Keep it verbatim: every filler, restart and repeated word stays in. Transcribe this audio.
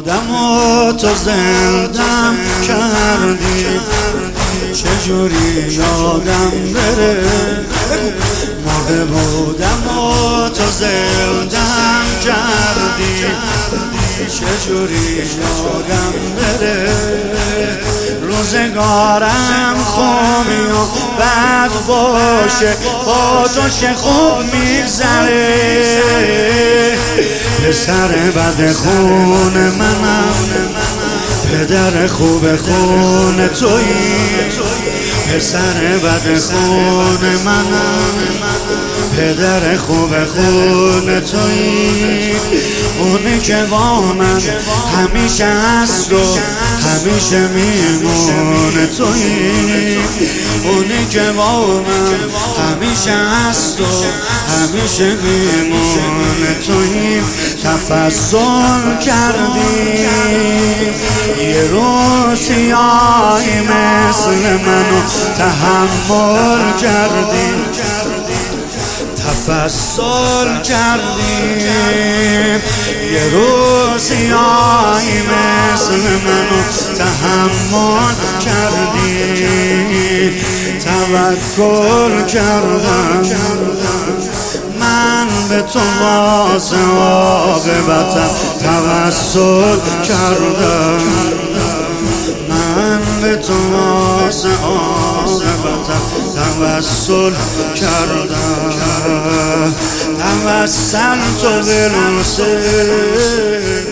بودم و تو زندم کردی، چجوری یادم بره. مرده بودم و تو زندم کردی، چجوری یادم بره. روزگارم خوبی و بد باشه، با تو چه خوب میگذره. پسر بد خون منم، پدر خوب خون تویی. پسر بد خون منم، پدر خوب خون تویی. اونی که با من همیشه هست و همیشه میمونه تویی. اونی که با من همیشه هست و همیشه میمونه تویی. تفضل کردی یه روز سیاهی مثل منو تحمل کردی. تفضل کردی یه روز سیاهی مثل منو تحمل کردی. توکل کردم من به تو واسه عاقبتم توسل کردم. من به تو واسه عاقبتم توسل کردم. توسلت بالحسین